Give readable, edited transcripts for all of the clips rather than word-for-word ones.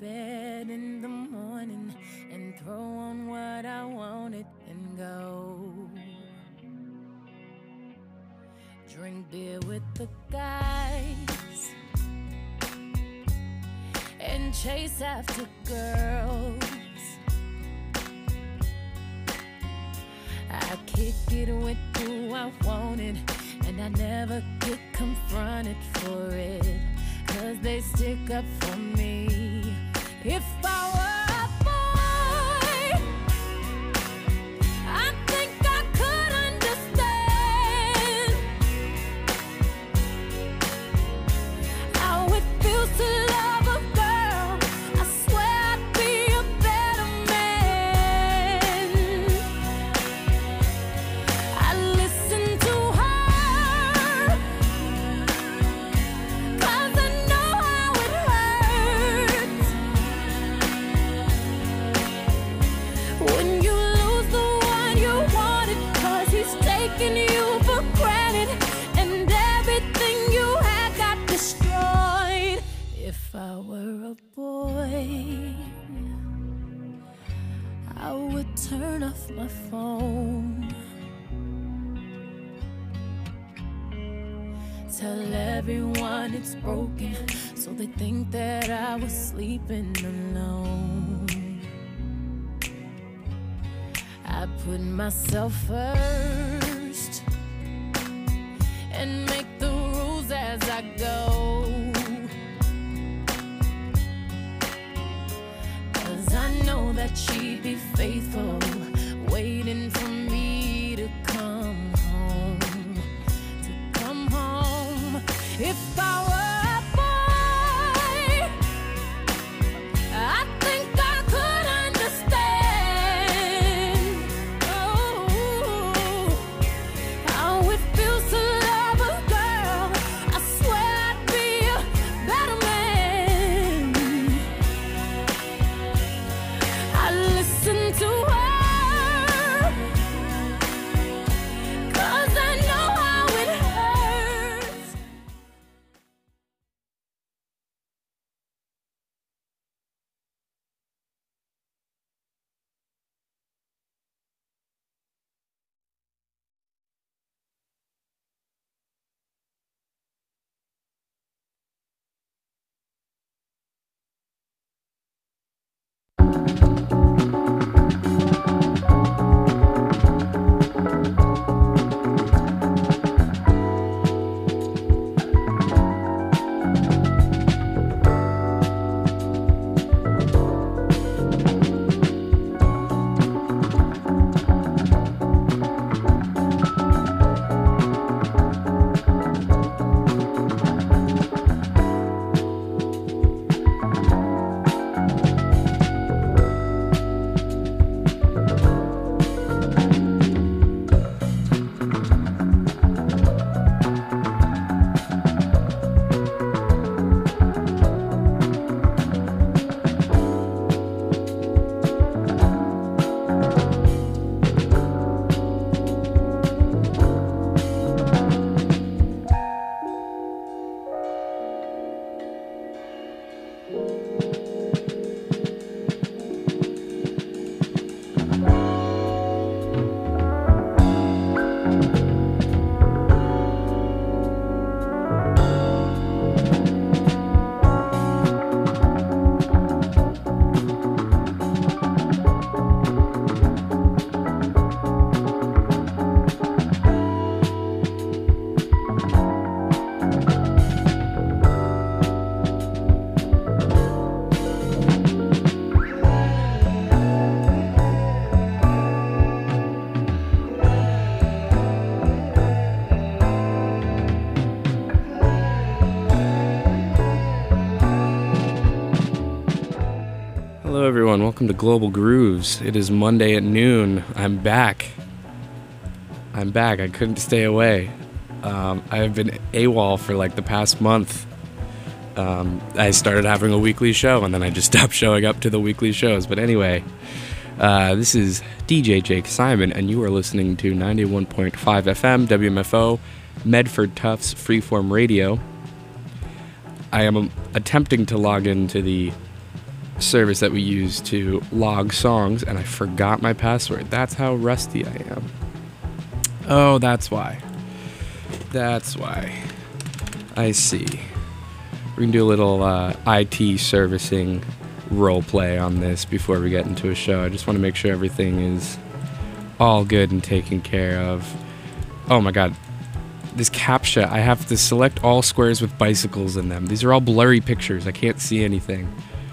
bed in the morning and throw on what I wanted and go. Drink beer with the guys and chase after girls. I kick it with who I wanted, and I never get confronted for it, 'cause they stick up for me. If I were a boy, I think I could understand how it feels to love a girl. I swear I'd be a better man. I listen to her, 'cause I know how it hurts when you lose the one you wanted, 'cause he's taking you for granted and everything you had got destroyed. If I were a boy, I would turn off my phone, tell everyone it's broken, so they think that I was sleeping alone. I put myself first and make the rules as I go, 'cause I know that she'd be faithful, waiting for me to come home, If I were a boy, I think I could understand how it feels to love a girl. I swear I'd be a better man. I listen to her, 'cause I know how it hurts. Hello everyone, welcome to Global Grooves. It is Monday at noon. I'm back. I couldn't stay away. I've been AWOL for like the past month. I started having a weekly show and then I just stopped showing up to the weekly shows. But anyway, this is DJ Jake Simon and you are listening to 91.5 FM WMFO Medford Tufts Freeform Radio. I am attempting to log into the service that we use to log songs, and I forgot my password. That's how rusty I am. Oh, that's why. That's why. I see. We're going to do a little IT servicing role play on this before we get into a show. I just want to make sure everything is all good and taken care of. Oh my god. This CAPTCHA, I have to select all squares with bicycles in them. These are all blurry pictures. I can't see anything.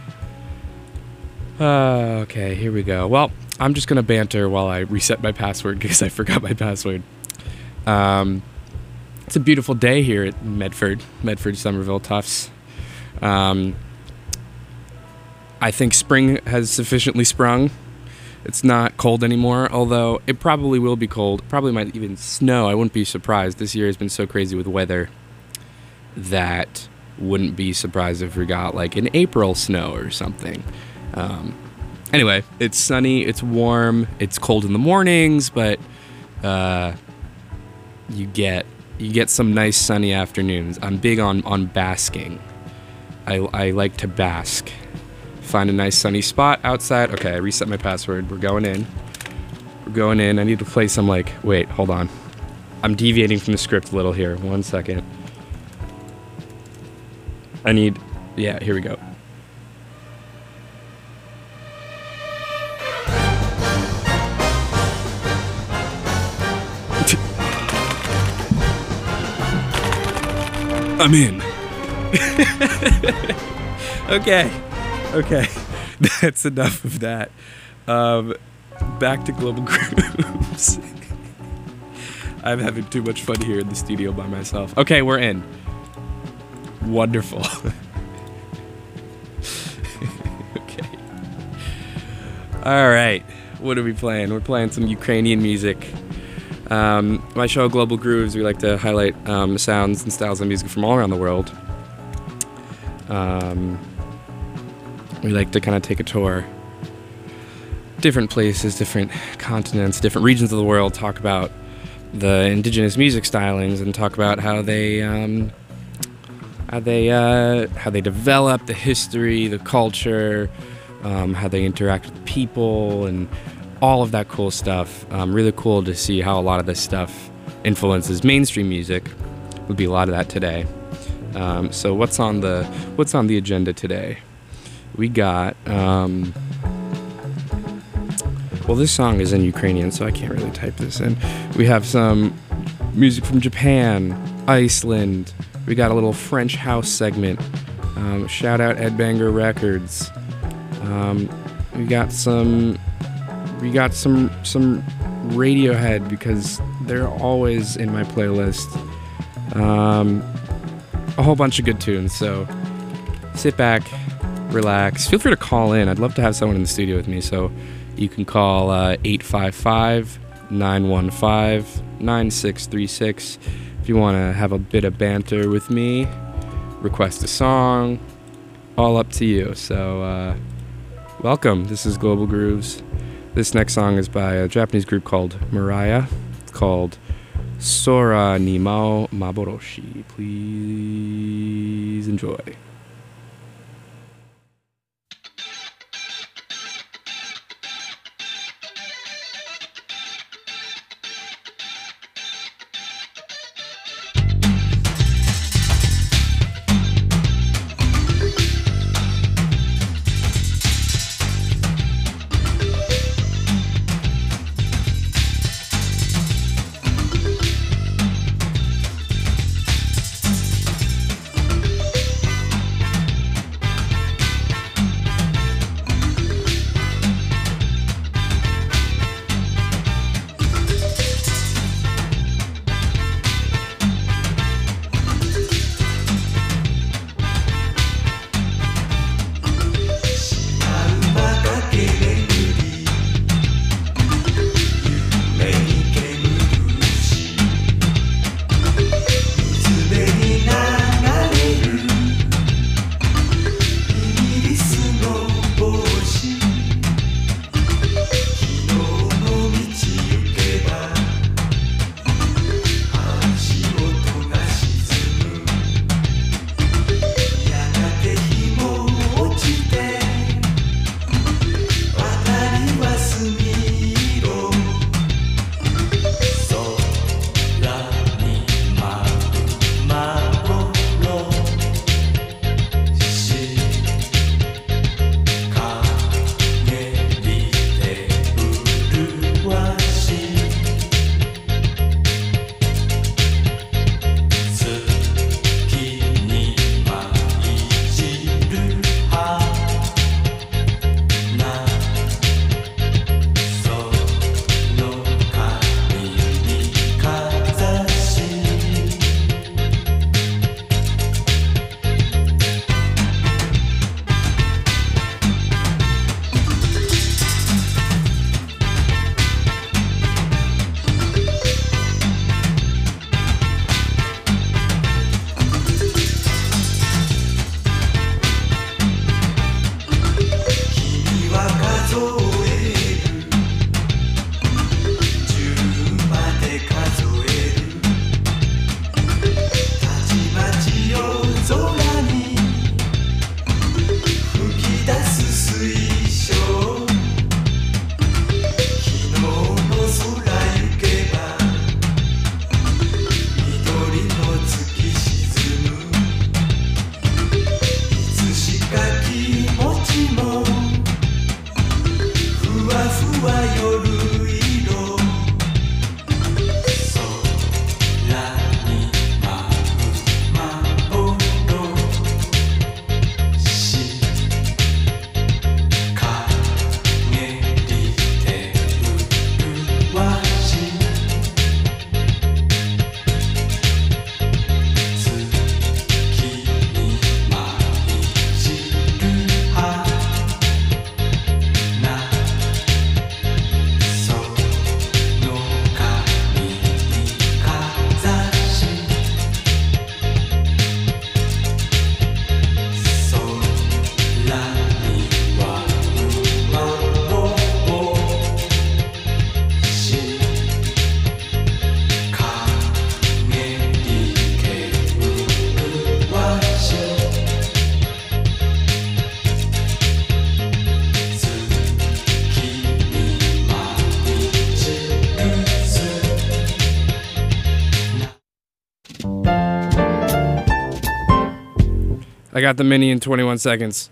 Okay, here we go. Well, I'm just going to banter while I reset my password because I forgot my password. It's a beautiful day here at Medford, Somerville Tufts. I think spring has sufficiently sprung. It's not cold anymore, although it probably will be cold. Probably might even snow. I wouldn't be surprised. This year has been so crazy with weather that wouldn't be surprised if we got like an April snow or something. Anyway, it's sunny, it's warm, it's cold in the mornings, but you get some nice sunny afternoons. I'm big on basking. I like to bask. Find a nice sunny spot outside. Okay, I reset my password. We're going in. I need to play some wait, hold on. I'm deviating from the script a little here. 1 second. Yeah, here we go. I'm in. Okay. That's enough of that. Back to Global Grooves. I'm having too much fun here in the studio by myself. Okay, we're in. Wonderful. Okay. All right. What are we playing? We're playing some Ukrainian music. My show, Global Grooves, we like to highlight sounds and styles of music from all around the world. We like to kind of take a tour. Different places, different continents, different regions of the world, talk about the indigenous music stylings and talk about how they develop, the history, the culture, how they interact with people, and all of that cool stuff. Really cool to see how a lot of this stuff influences mainstream music. Would be a lot of that today. So what's on the agenda today? We got well, this song is in Ukrainian, so I can't really type this in. We have some music from Japan, Iceland. We got a little French house segment. Shout out Ed Banger Records. We got some Radiohead because they're always in my playlist. A whole bunch of good tunes. So sit back, relax. Feel free to call in. I'd love to have someone in the studio with me. So you can call 855-915-9636 if you want to have a bit of banter with me. Request a song. All up to you. So welcome. This is Global Grooves. This next song is by a Japanese group called Mariah. It's called Sora ni Mao Maboroshi. Please enjoy. I got the mini in 21 seconds.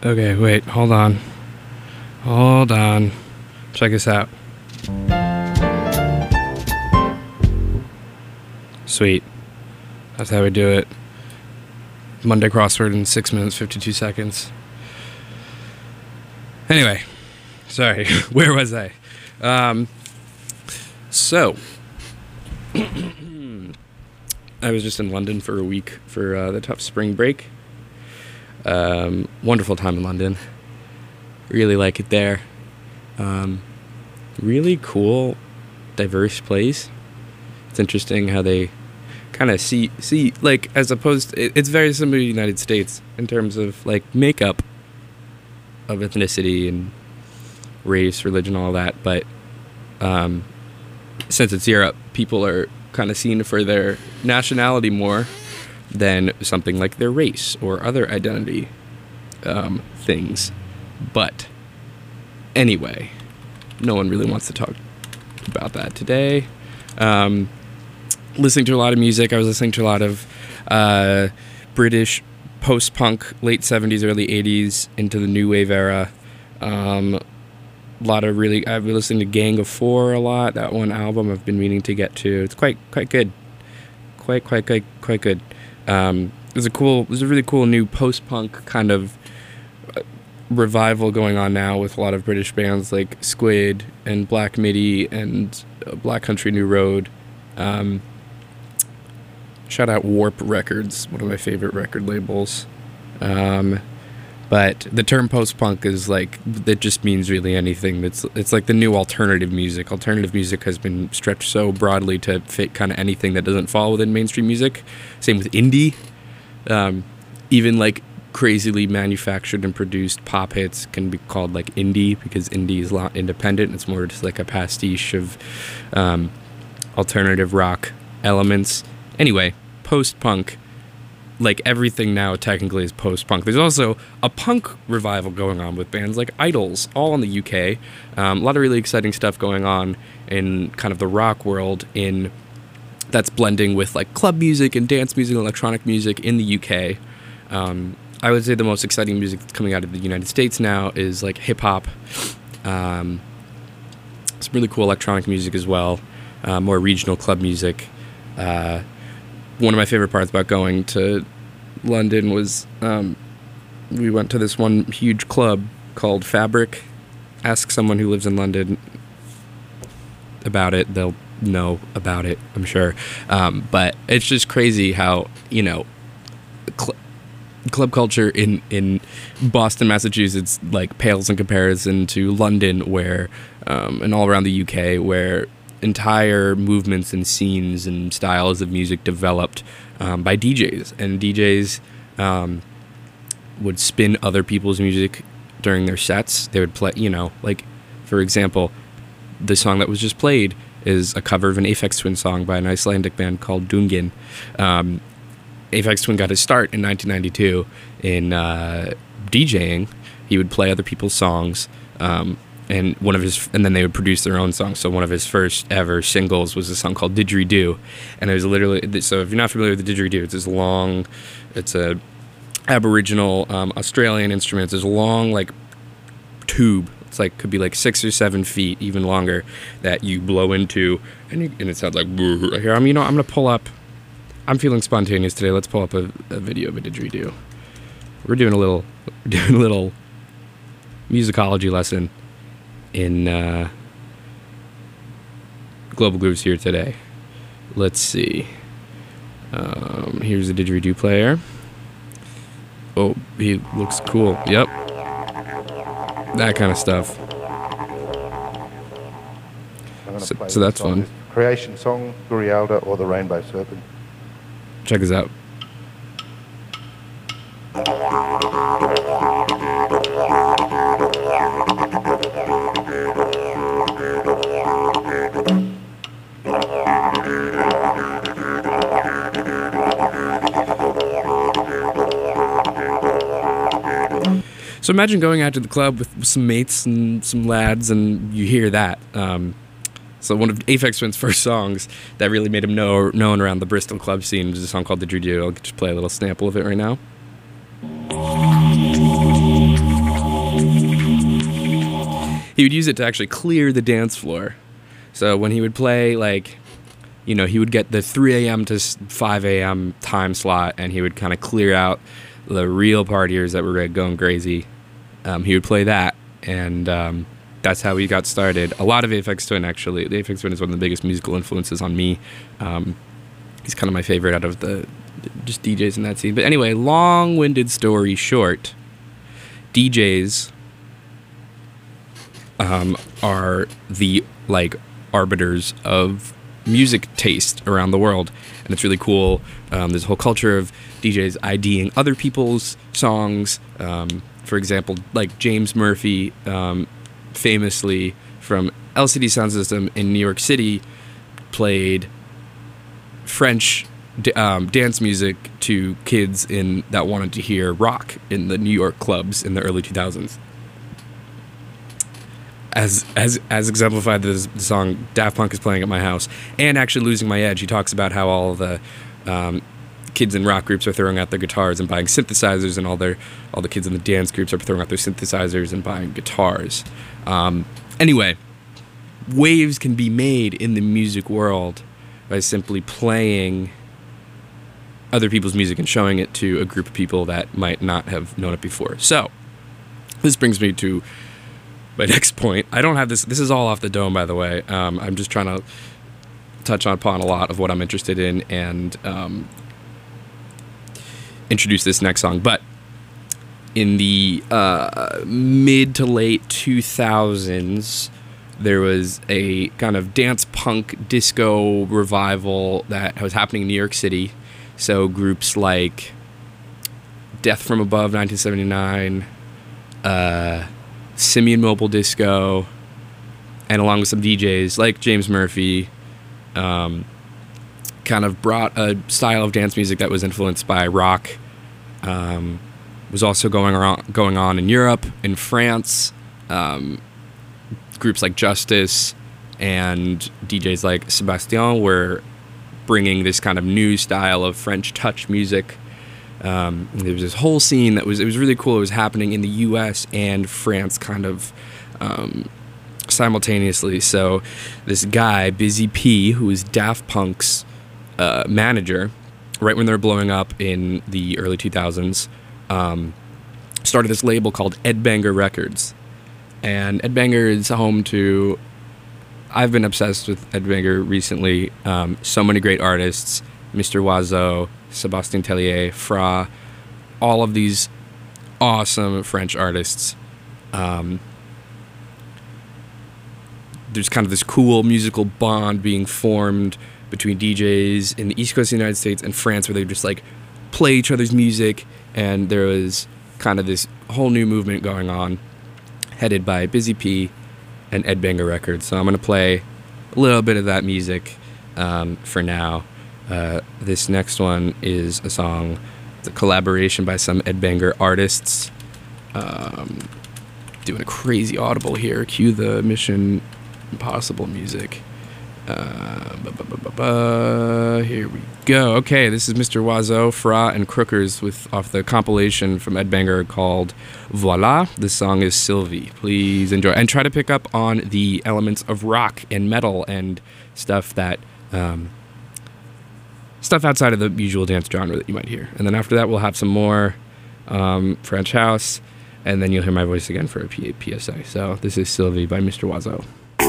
Okay, wait, hold on. Hold on. Check this out. Sweet. That's how we do it. Monday crossword in 6 minutes, 52 seconds. Anyway, sorry, where was I? So, I was just in London for a week for the tough spring break. Wonderful time in London. Really like it there. Really cool, diverse place. It's interesting how they kind of see like, as opposed it's very similar to the United States in terms of like makeup of ethnicity and race, religion, all that, but since it's Europe, people are kind of seen for their nationality more than something like their race or other identity things. But anyway, no one really wants to talk about that today. Listening to a lot of music. I was listening to a lot of British post-punk, late 70s, early 80s, into the new wave era. A lot of really, I've been listening to Gang of Four a lot. That one album I've been meaning to get to. It's quite good. Quite good. There's a really cool new post-punk kind of revival going on now with a lot of British bands like Squid and Black Midi and Black Country New Road. Shout out Warp Records, one of my favorite record labels. But the term post-punk is like, it just means really anything. It's like the new alternative music. Alternative music has been stretched so broadly to fit kind of anything that doesn't fall within mainstream music. Same with indie. Even like crazily manufactured and produced pop hits can be called like indie, because indie is not independent. It's more just like a pastiche of alternative rock elements. Anyway, post-punk, like everything now technically is post-punk. There's also a punk revival going on with bands like Idols, all in the UK. A lot of really exciting stuff going on in kind of the rock world that's blending with like club music and dance music and electronic music in the UK. I would say the most exciting music that's coming out of the United States now is like hip-hop. Some really cool electronic music as well. More regional club music. One of my favorite parts about going to London was we went to this one huge club called Fabric. Ask someone who lives in London about it. They'll know about it, I'm sure. But it's just crazy how, you know, club culture in Boston, Massachusetts, like pales in comparison to London, where and all around the UK, where entire movements and scenes and styles of music developed by DJs, and DJs would spin other people's music during their sets. They would play, you know, like, for example, the song that was just played is a cover of an Aphex Twin song by an Icelandic band called Dungin. Aphex Twin got his start in 1992 in DJing. He would play other people's songs, and then they would produce their own songs. So one of his first ever singles was a song called Didgeridoo, and it was literally, so if you're not familiar with the didgeridoo, it's a Aboriginal Australian instrument. It's this long like tube. It's like, could be like 6 or 7 feet, even longer, that you blow into, and it sounds like here. I'm gonna pull up. I'm feeling spontaneous today. Let's pull up a video of a didgeridoo. We're doing a little musicology lesson in Global Grooves here today. Let's see. Here's the didgeridoo player. Oh, he looks cool. Yep. That kind of stuff. So that's fun. Creation Song, Gurialda, or the Rainbow Serpent. Check this out. So imagine going out to the club with some mates and some lads, and you hear that. So one of Aphex Twin's first songs that really made him known around the Bristol club scene was a song called Didgeridoo. I'll just play a little sample of it right now. he would use it to actually clear the dance floor. So when he would play, like, you know, he would get the 3 a.m. to 5 a.m. time slot, and he would kind of clear out the real partiers that were going crazy. He would play that, and that's how he got started. A lot of Aphex Twin, actually. The Aphex Twin is one of the biggest musical influences on me. He's kind of my favorite out of the just DJs in that scene. But anyway, long-winded story short, DJs are the, like, arbiters of music taste around the world, and it's really cool. There's a whole culture of DJs IDing other people's songs. For example, like James Murphy, famously from LCD Soundsystem in New York City, played French dance music to kids that wanted to hear rock in the New York clubs in the early 2000s. As exemplified, the song Daft Punk is playing at my house, and actually Losing My Edge. He talks about how all the kids in rock groups are throwing out their guitars and buying synthesizers, and all the kids in the dance groups are throwing out their synthesizers and buying guitars. Anyway, waves can be made in the music world by simply playing other people's music and showing it to a group of people that might not have known it before. So, this brings me to my next point. I don't have this. This is all off the dome, by the way. I'm just trying to touch upon a lot of what I'm interested in and introduce this next song. But in the mid to late 2000s, there was a kind of dance punk disco revival that was happening in New York City. So groups like Death from Above 1979, Simian Mobile Disco, and along with some DJs like James Murphy, kind of brought a style of dance music that was influenced by rock. Was also going on in Europe, in France. Groups like Justice and DJs like Sébastien were bringing this kind of new style of French touch music. There was this whole scene it was really cool. It was happening in the US and France kind of simultaneously. So this guy, Busy P, who was Daft Punk's manager, right when they were blowing up in the early 2000s, started this label called Ed Banger Records. And Ed Banger is home to... I've been obsessed with Ed Banger recently. So many great artists. Mr. Oizo, Sébastien Tellier, Fra, all of these awesome French artists. There's kind of this cool musical bond being formed between DJs in the East Coast of the United States and France, where they just like play each other's music, and there was kind of this whole new movement going on, headed by Busy P and Ed Banger Records. So I'm going to play a little bit of that music for now. This next one is a song, it's a collaboration by some Ed Banger artists. Doing a crazy audible here. Cue the Mission Impossible music. Here we go. Okay, this is Mr. Oizo, Fra, and Crookers off the compilation from Ed Banger called Voila. This song is Sylvie. Please enjoy. And try to pick up on the elements of rock and metal and stuff that... stuff outside of the usual dance genre that you might hear. And then after that, we'll have some more French house, and then you'll hear my voice again for a PSA. So this is Sylvie by Mr. Oizo.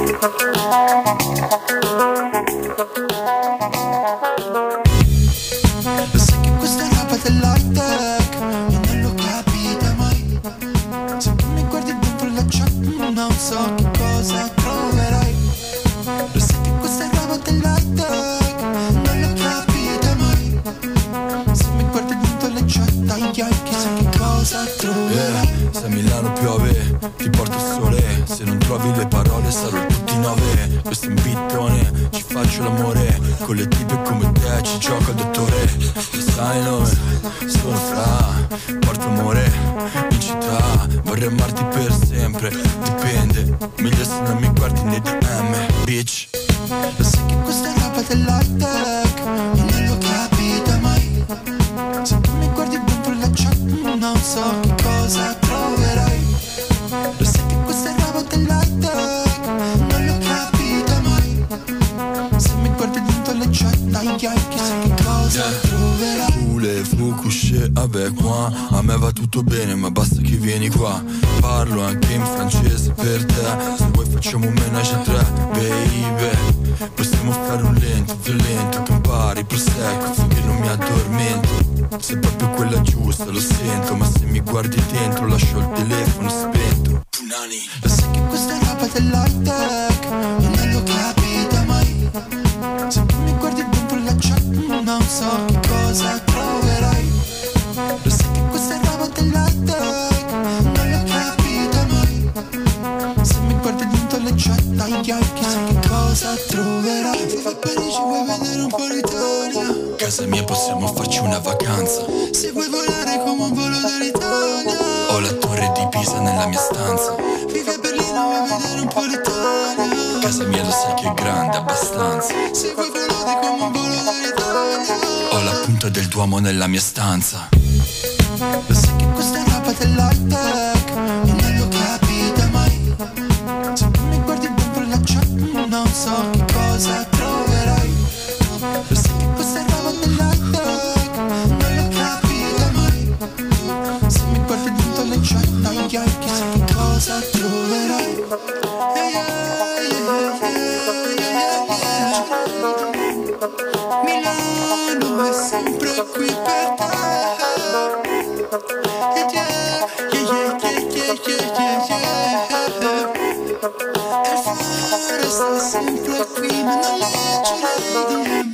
Sai che questa è roba dell'high-tech e non lo capite mai. Se tu mi guardi dentro la chat non so che cosa troverai. Lo sai che questa è roba dell'high-tech, non lo capite mai. Se mi guardi dentro la chat dai chissà che cosa troverai. Se a Milano piove ti porto il sole, se non trovi le parole sarò il tutti 9. Questo è un bittone, ci faccio l'amore, con le tipe come te ci gioco il dottore. Che sai il nome, sono Fra, porto amore in città, vorrei amarti per sempre, dipende, meglio se non mi guardi nei DM, bitch. Lo sai che questa è roba dell'high-tech e non lo capite mai. Se tu mi guardi dentro la chat non so che cosa troverai. Lo sai che questa è roba dell'high-tech Voulez-vous coucher avec moi? A me va tutto bene ma basta che vieni qua. Parlo anche in francese per te. Se vuoi facciamo un menage a tre, baby. Possiamo fare un lento, violento, campare il prosecco finché non mi addormento. Sei proprio quella giusta, lo sento. Ma se mi guardi dentro lascio il telefono spento. Punani. Lo sai che questa è roba dell'high tech, non l'ho capita mai. Se tu mi guardi dentro la chat non so che cosa troverai. Lo sai che questa è roba dell'high tech, non l'ho capita mai. Se mi guardi dentro la chat dagli occhi sai che cosa troverai. Vivo a Parigi, vuoi vedere un po' l'Italia? Casa mia possiamo farci una vacanza. Se vuoi volare come un volo dall'Italia. Ho la torre di Pisa nella mia stanza. Vivi a Berlino, vuoi vedere un po' l'Italia? Casa mia lo sai che è grande abbastanza. Se vuoi volare come un volo dall'Italia. Ho la punta del Duomo nella mia stanza. Lo sai che questa è roba dell'high tech, non l'ho capita mai. Se tu mi guardi dentro la chat non so che cosa troverai. Lo sai che questa è roba dell'high tech, non l'ho capita mai. Se mi guardi dentro la chat dagli occhi sai che cosa troverai. Milano è sempre qui per te. Il fare sta sempre qui ma non leggere di me.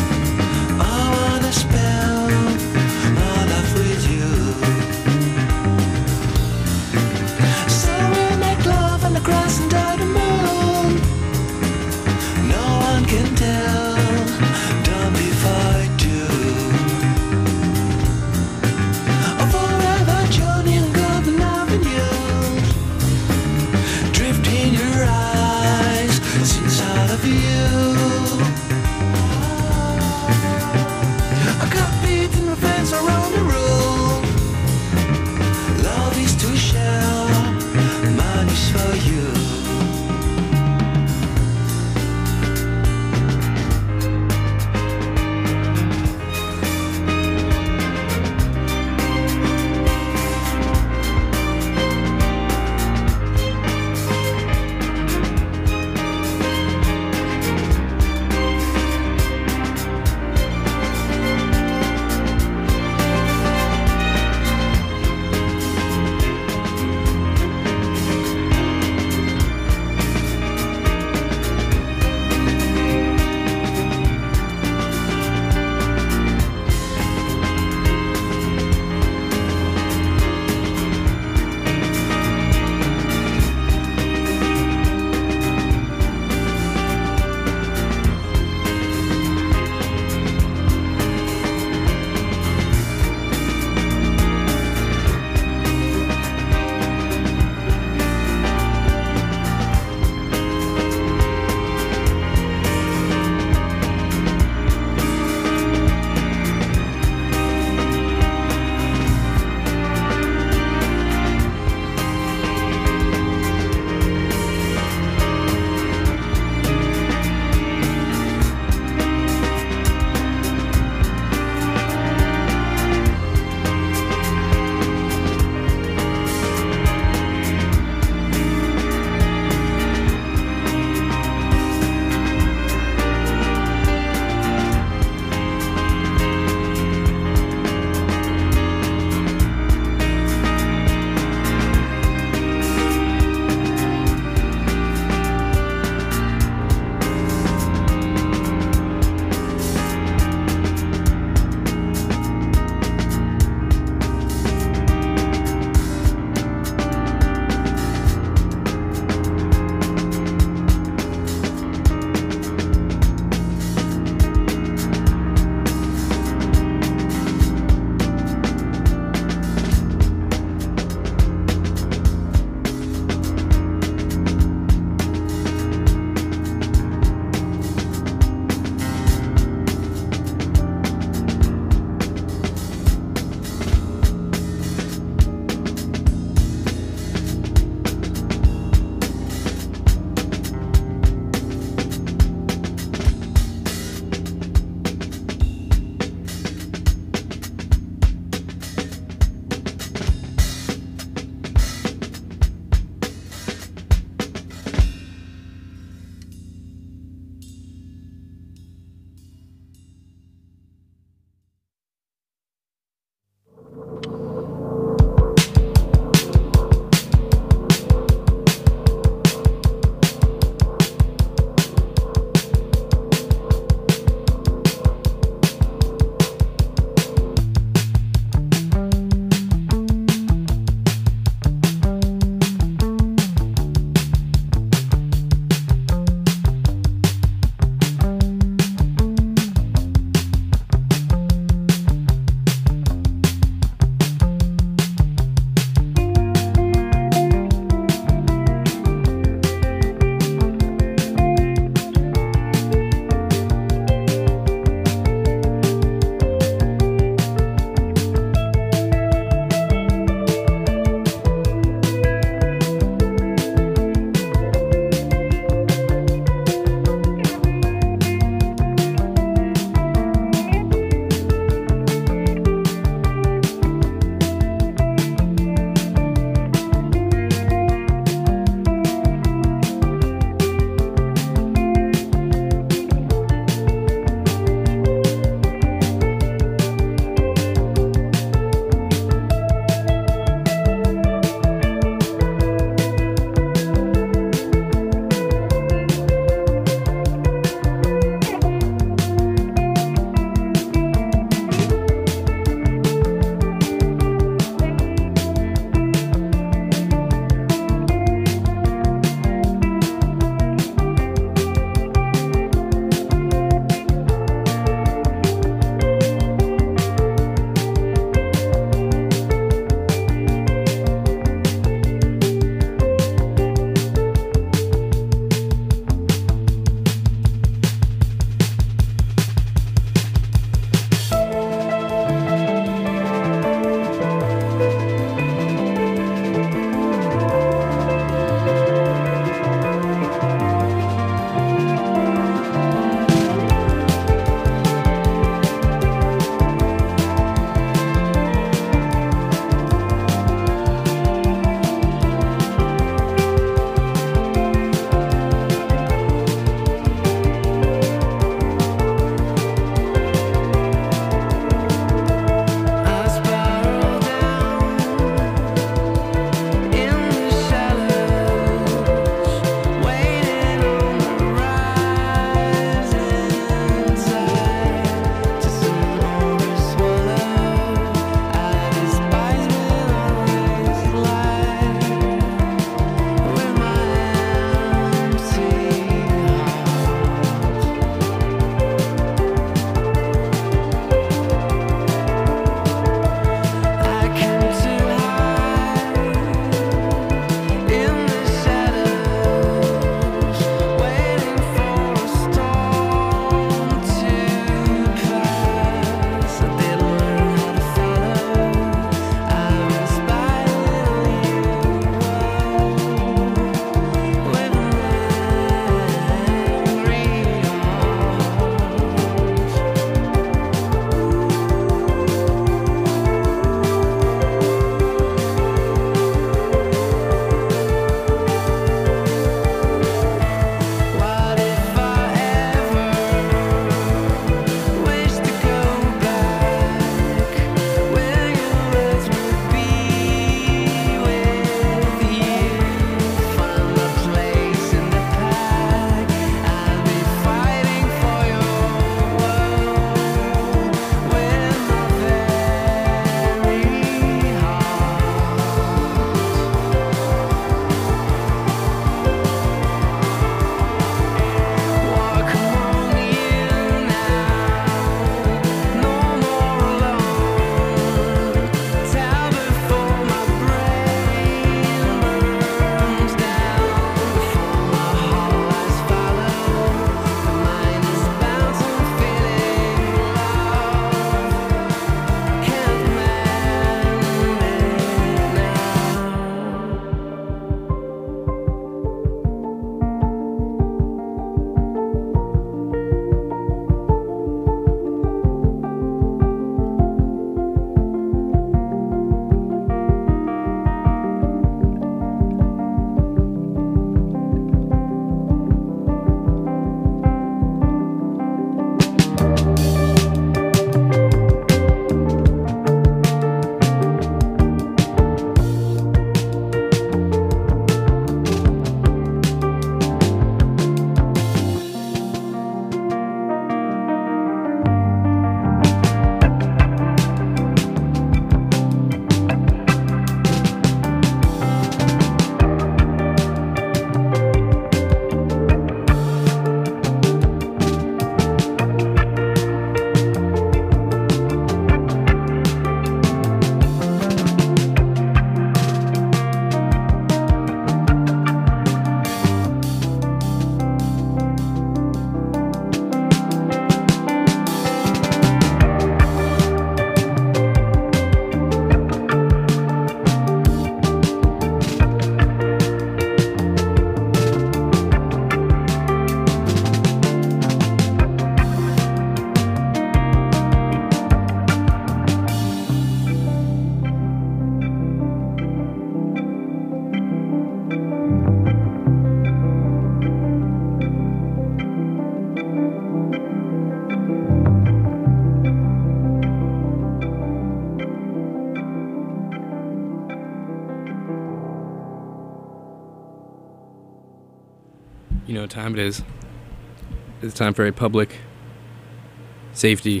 know what time it is. It's time for a public safety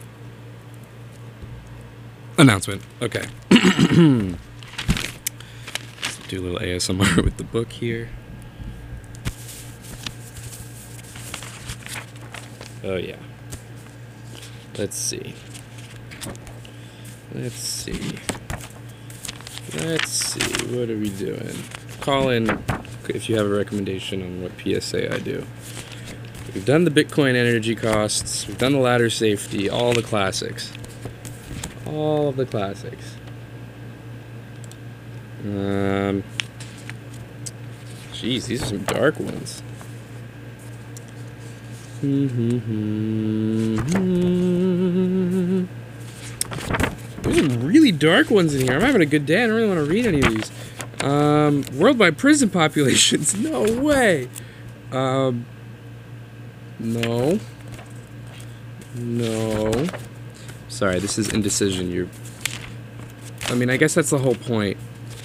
announcement. Okay. Let's do a little ASMR with the book here. Oh, yeah. Let's see. What are we doing? Call in if you have a recommendation on what PSA I do. We've done the Bitcoin energy costs. We've done the ladder safety. All the classics. All of the classics. Jeez, these are some dark ones. There's some really dark ones in here. I'm having a good day. I don't really want to read any of these. Worldwide prison populations. No way. No. Sorry, this is indecision. I mean, I guess that's the whole point.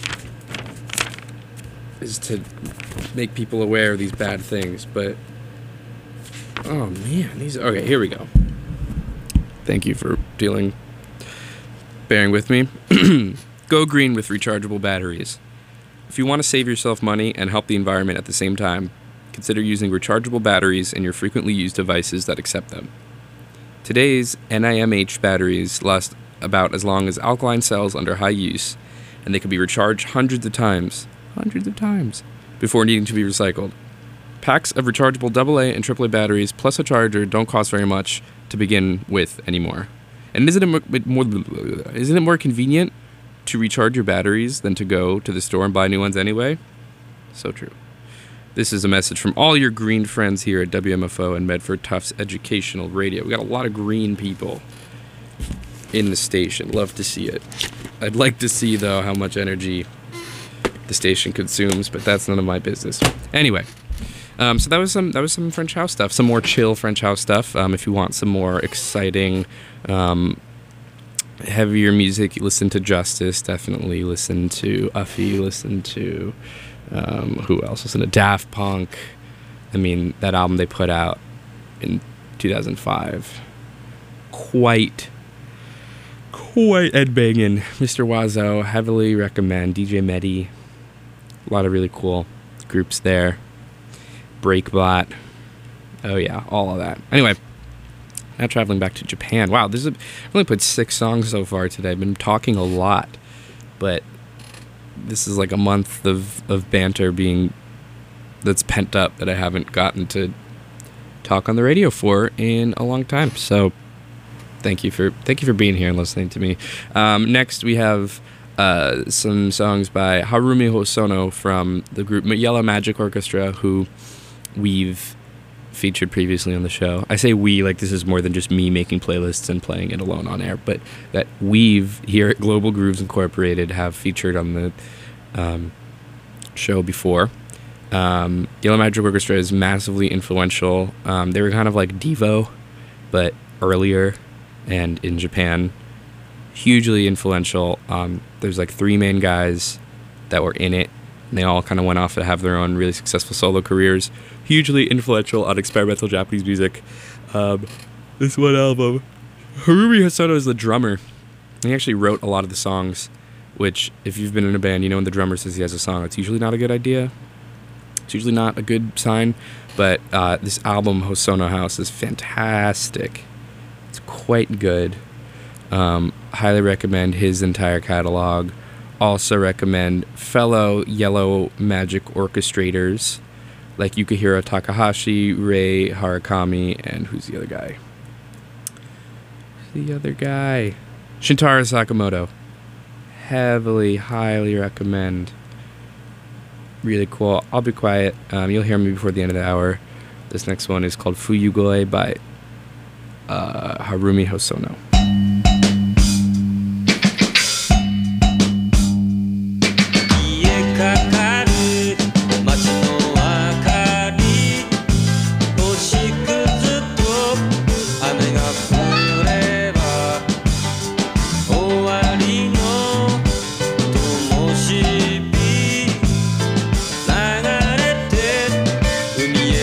Is to make people aware of these bad things, but... Oh, man. Okay, here we go. Thank you for bearing with me. Go green with rechargeable batteries. If you want to save yourself money and help the environment at the same time, consider using rechargeable batteries in your frequently used devices that accept them. Today's NIMH batteries last about as long as alkaline cells under high use, and they can be recharged hundreds of times, before needing to be recycled. Packs of rechargeable AA and AAA batteries plus a charger don't cost very much to begin with anymore. And isn't it more convenient to recharge your batteries than to go to the store and buy new ones anyway? So true. This is a message from all your green friends here at WMFO and Medford Tufts Educational Radio. We got a lot of green people in the station. Love to see it. I'd like to see, though, how much energy the station consumes, but that's none of my business. Anyway, so that was some French house stuff, some more chill French house stuff. If you want some more exciting, heavier music, listen to Justice. Definitely listen to Uffy. Listen to who else? Listen to Daft Punk. I mean, that album they put out in 2005, quite headbanging. Mr. Wazo, heavily recommend. DJ Medi, a lot of really cool groups there. Breakbot, oh yeah, all of that. Anyway, now traveling back to Japan. Wow, I've only put 6 songs so far today. I've been talking a lot, but this is like a month of banter that's pent up that I haven't gotten to talk on the radio for in a long time. So thank you for being here and listening to me. Next we have some songs by Harumi Hosono from the group Yellow Magic Orchestra, who we've featured previously on the show. I say we, like this is more than just me making playlists and playing it alone on air, but that we've here at Global Grooves Incorporated have featured on the show before. Yellow Magic Orchestra is massively influential. They were kind of like Devo, but earlier and in Japan. Hugely influential. There's like 3 main guys that were in it, and they all kind of went off to have their own really successful solo careers. Hugely influential on experimental Japanese music. This one album, Harumi Hosono is the drummer. He actually wrote a lot of the songs, which if you've been in a band, you know when the drummer says he has a song, it's usually not a good idea. It's usually not a good sign, but this album, Hosono House, is fantastic. It's quite good. Highly recommend his entire catalog. Also recommend fellow Yellow Magic orchestrators like Yukihiro Takahashi, Rei Harakami, and who's the other guy? Shintaro Sakamoto. Highly recommend. Really cool. I'll be quiet. You'll hear me before the end of the hour. This next one is called Fuyugoi by Harumi Hosono. 海へ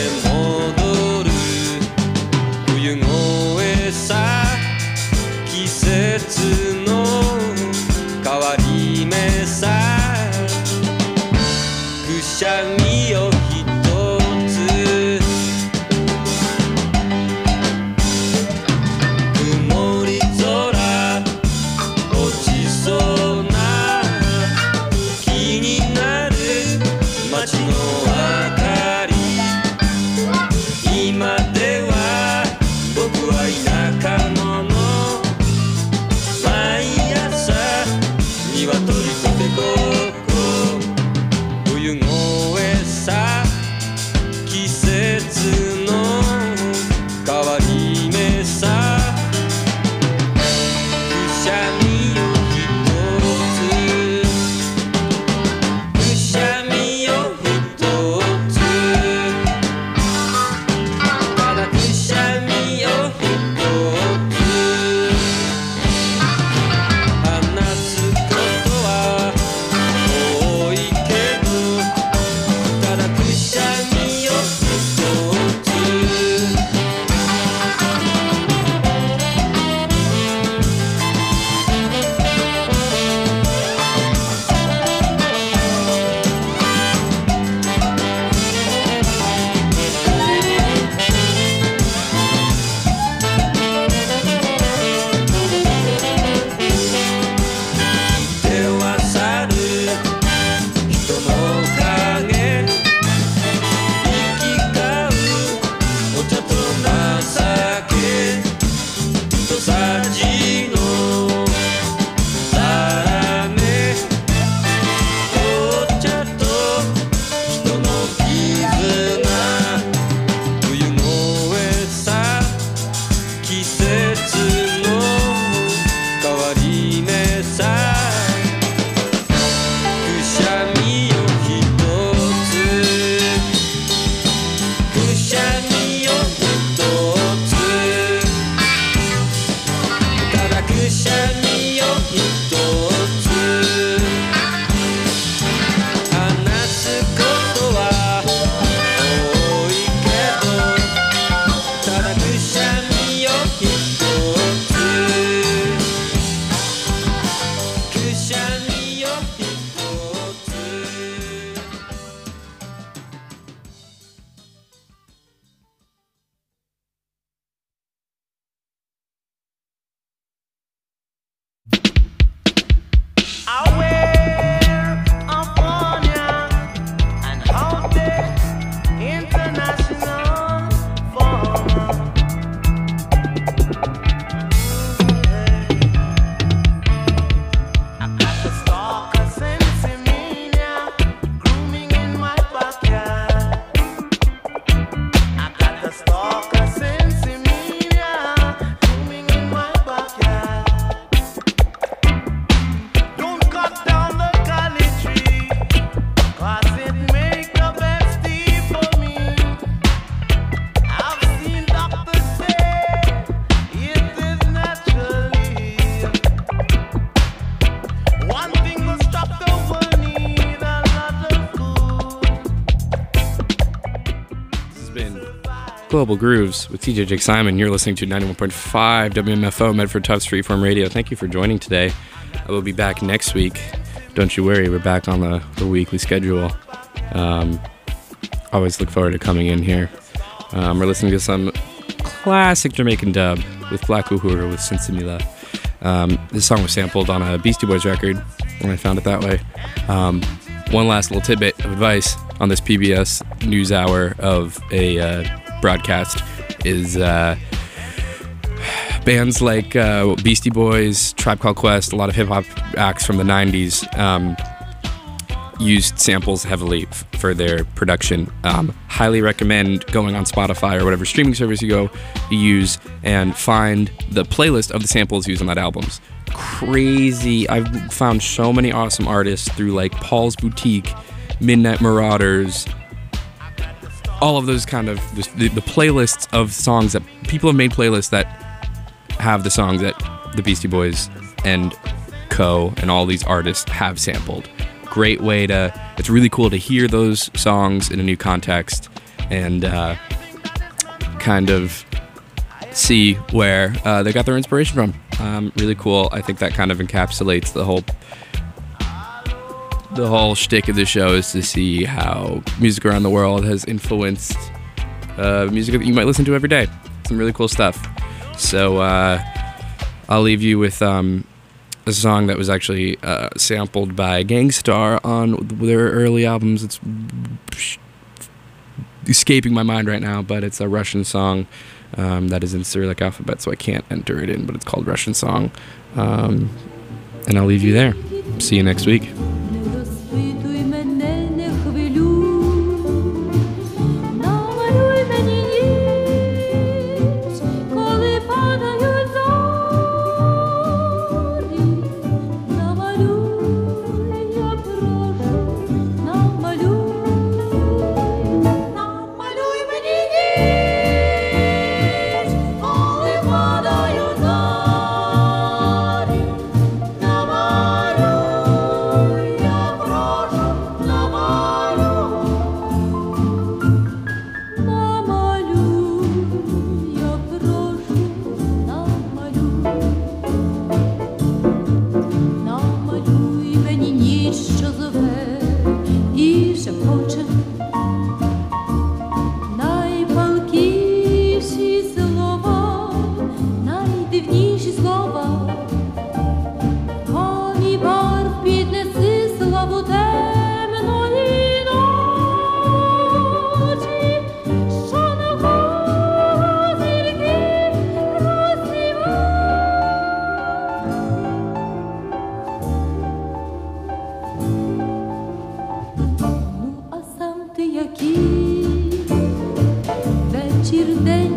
Global Grooves with TJ Jake Simon. You're listening to 91.5 WMFO Medford Tufts Freeform Radio. Thank you for joining today. I will be back next week. Don't you worry, we're back on the weekly schedule. Always look forward to coming in here. We're listening to some classic Jamaican dub with Black Uhuru with Sinsimila. This song was sampled on a Beastie Boys record, and I found it that way. One last little tidbit of advice on this PBS NewsHour of a broadcast is bands like Beastie Boys, Tribe Called Quest, a lot of hip-hop acts from the 90s used samples heavily for their production. Highly recommend going on Spotify or whatever streaming service you use and find the playlist of the samples used on that albums. Crazy. I've found so many awesome artists through like Paul's Boutique, Midnight Marauders, all of those kind of the playlists of songs that people have made playlists that have the songs that the Beastie Boys and co and all these artists have sampled. Great way it's really cool to hear those songs in a new context and kind of see where they got their inspiration from. Really cool. I think that kind of encapsulates the whole shtick of the show is to see how music around the world has influenced music that you might listen to every day. Some really cool stuff. So I'll leave you with a song that was actually sampled by Gang Starr on their early albums. It's escaping my mind right now, but it's a Russian song that is in Cyrillic alphabet, so I can't enter it in, but it's called Russian Song. And I'll leave you there. See you next week. Вечір день